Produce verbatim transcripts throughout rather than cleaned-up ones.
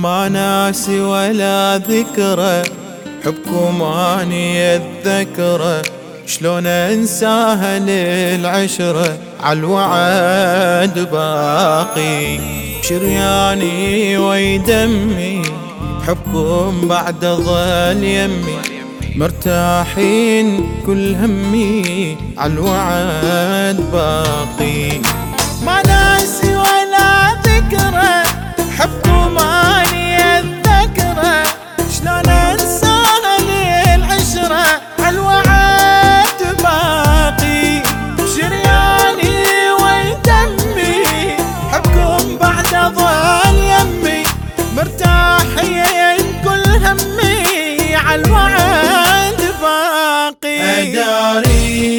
ما ناسي ولا ذكرى، حبكم اني اتذكره، شلون انساها للعشرة عالوعد باقي، شرياني ويدمي حبكم بعد ظل يمي، مرتاحين كل همي عالوعد باقي. ما ناسي ولا ذكرى، حبكم اني اتذكره، شلون انساها للعشرة عالوعد باقي، شرياني ويدمي حبكم بعد ظل يمي، مرتاحين كل همي عالوعد باقي. اداري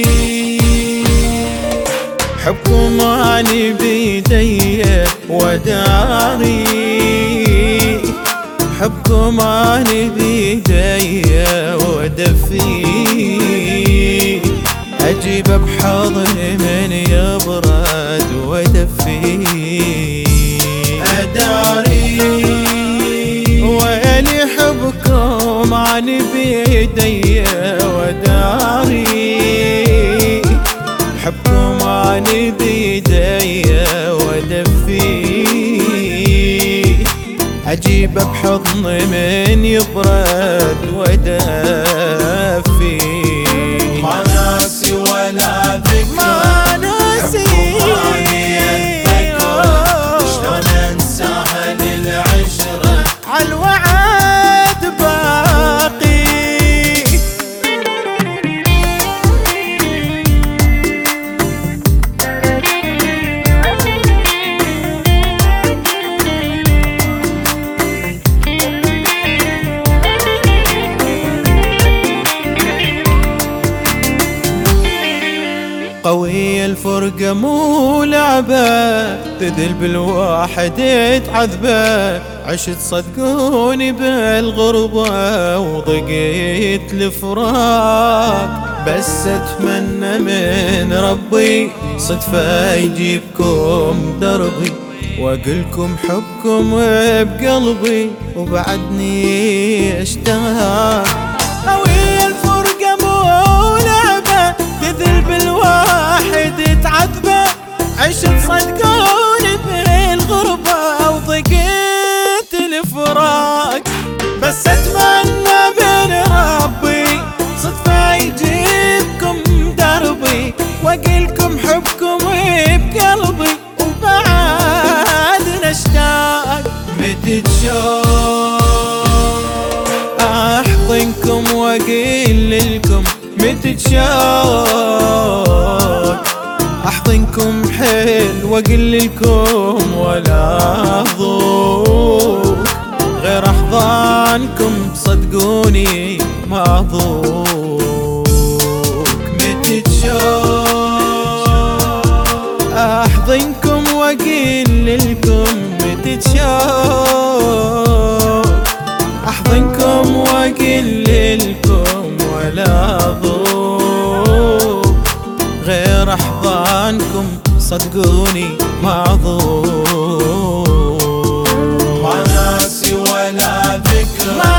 حبكم اني بيدي وداري، حبكم اني بيدي ودفي، اجيب بحضني من يبرد ودفي. اداري ويلي حبكم اني بيدي وداري، حبكم اني بيدي ودفي، اجيب بحضني من يبرد ودفي. ما ناسي ولا ذكرى، ما ناسي شلون انساها للعشرة عالوعد باقي. قوية الفرقة مو لعبة، تذل بالواحد تعذبه، عشت صدقوني بالغربة وضقيت الفراق، بس اتمنى من ربي صدفة يجيبكم دربي، واقلكم حبكم بقلبي وبعدني اشتاق. قوية الفرقة مو لعبة، تذل بالواحد تعذبه، عشت صدقوني بالغربة وضقيت الفراق، بس اتمنى من ربي صدفة يجيبكم دربي، واقلكم حبكم بقلبي وبعد نشتاق. متتشوق احضنكم واقيل لكم، متتشوق احضنكم حيل واقول لكم ولا ذوق، غير احضانكم صدقوني ما ذوق. متتشوق احضنكم واقول لكم، متتشوق احضنكم واقول لكم ولا ذوق، غير احضانكم صدقوني معذور. ما ناسي ولا ذكرى،